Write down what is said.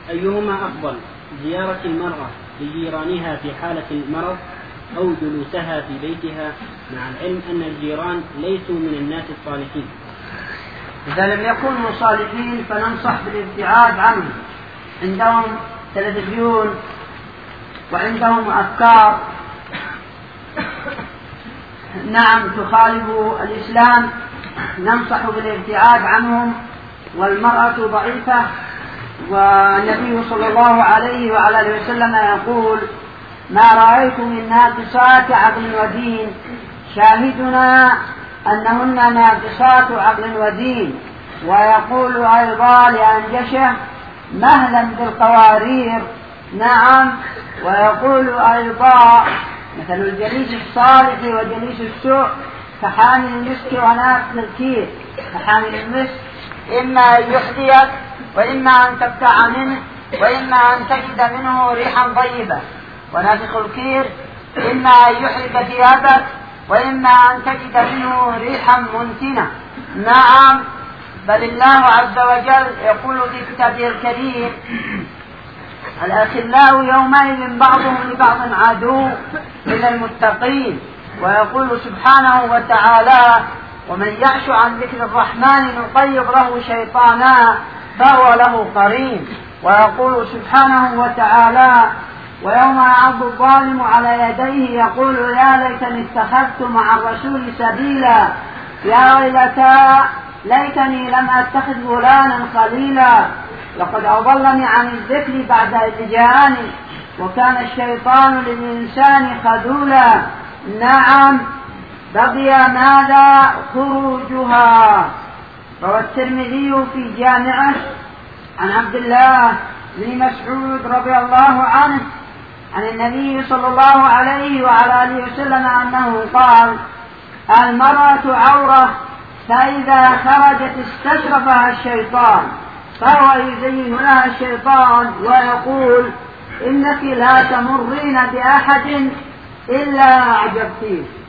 أيهما أفضل، زيارة المرأة لجيرانها في حالة المرض أو جلوسها في بيتها، مع العلم أن الجيران ليسوا من الناس الصالحين؟ إذا لم يكونوا صالحين فننصح بالابتعاد عنهم. عندهم تلفزيون وعندهم أفكار نعم تخالف الإسلام، ننصح بالابتعاد عنهم. والمرأة ضعيفة، والنبي صلى الله عليه وعلى آله وسلم يقول: ما رأيت من ناقصات عقل ودين، شاهدنا أنهن ناقصات عقل ودين. ويقول أيضا لأنجشه: مهلا بالقوارير. نعم. ويقول أيضا: مثل الجليس الصالح وجليس السوء كحامل المسك ونافخ الكير. كحامل المسك إما أن يحذيك وإما أن تبتاع منه وإما أن تجد منه ريحا طيبة، ونافخ الكير إما أن يحرق ثيابك وإما أن تجد منه ريحا منتنة. نعم. بل الله عز وجل يقول في كتابه الكريم: الأخلاء يومئذ بعضهم لبعض عدو إلا المتقين. ويقول سبحانه وتعالى: ومن يعش عن ذكر الرحمن نقيض له شيطانا فهو له قرين. ويقول سبحانه وتعالى: ويوم يعض الظالم على يديه يقول يا ليتني اتخذت مع الرسول سبيلا، يا ويلتى ليتني لم أتخذ فلانا خليلا، لقد أضلني عن الذكر بعد إذ جاءني وكان الشيطان للإنسان خذولا. نعم. بقي ماذا؟ خروجها. روى الترمذي في جامعه عن عبد الله بن مسعود رضي الله عنه عن النبي صلى الله عليه وعلى آله وسلم أنه قال: المرأة عورة، فإذا خرجت استشرفها الشيطان، فهو يزين لها الشيطان ويقول: إنك لا تمرين بأحد إلا أعجبتيه.